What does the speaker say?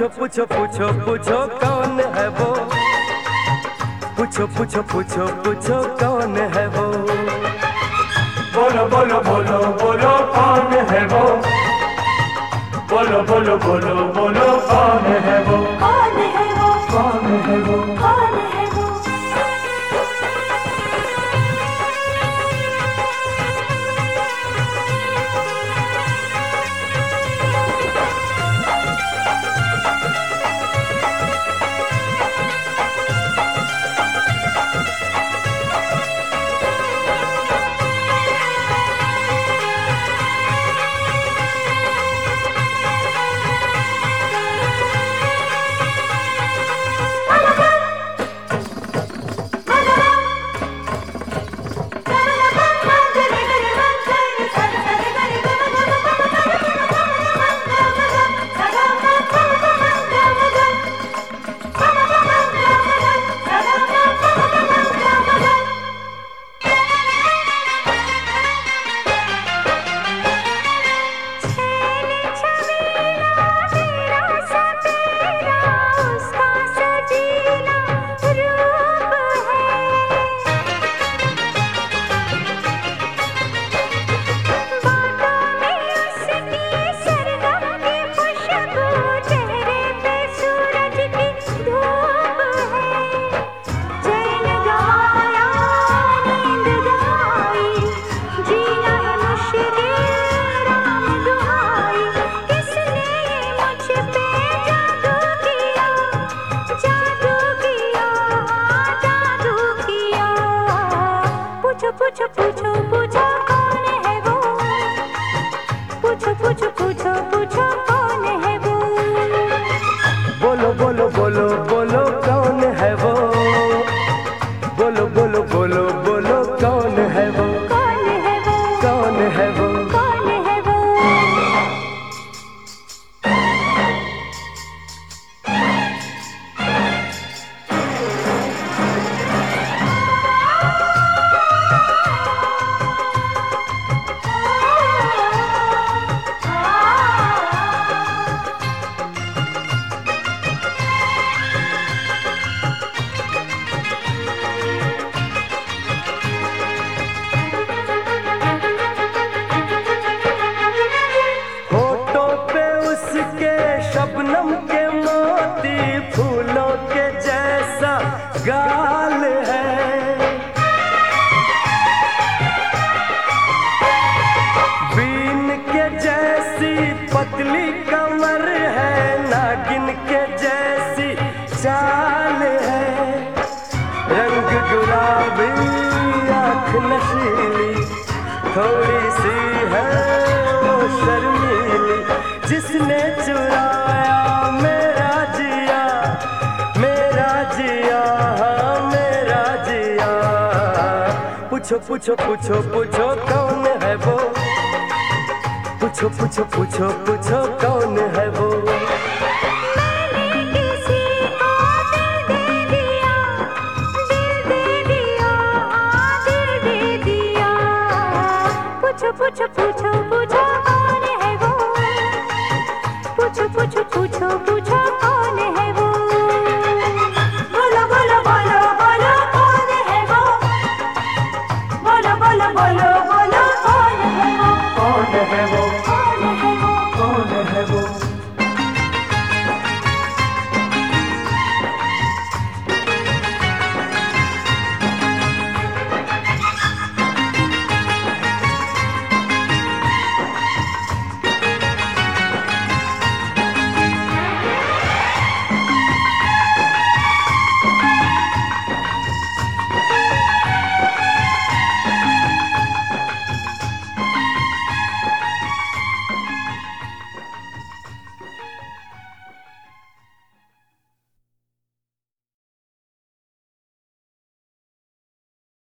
पूछो पूछो पूछो पूछो कौन है वो, पूछो पूछो पूछो पूछो कौन है वो, बोलो बोलो बोलो बोलो कौन है वो, बोलो बोलो बोलो बोलो कौन है वो, कौन है वो, कौन है वो, कौन है वो। पूछो पूछो पूछो कौन है वो, पूछो पूछो पूछो पूछो कौन है वो, बोलो बोलो बोलो बोलो कौन है वो, बोलो बोलो बोलो बोलो कौन है वो, कौन है वो, कौन है वो, कौन है वो। शबनम के मोती फूलों के जैसा गाल है, बीन के जैसी पतली कमर है, नागिन के जैसी चाल है, रंग गुलाबी आँख नशीली, थोड़ी सी है वो शर्मीली, जिसने चुराया मेरा जिया, मेरा जिया, हाँ मेरा जिया, पूछो पूछो पूछो पूछो कौन है वो, पूछो पूछो पूछो पूछो कौन है वो, मैंने किसी को दिल दे दिया, दिल दे दिया, दिल दे दिया, पूछो पूछो पूछो पूछो कौन है वो, पूछो पूछो पूछो पूछो कौन है वो, बोलो बोलो बोलो बोलो कौन है वो, बोलो बोलो बोलो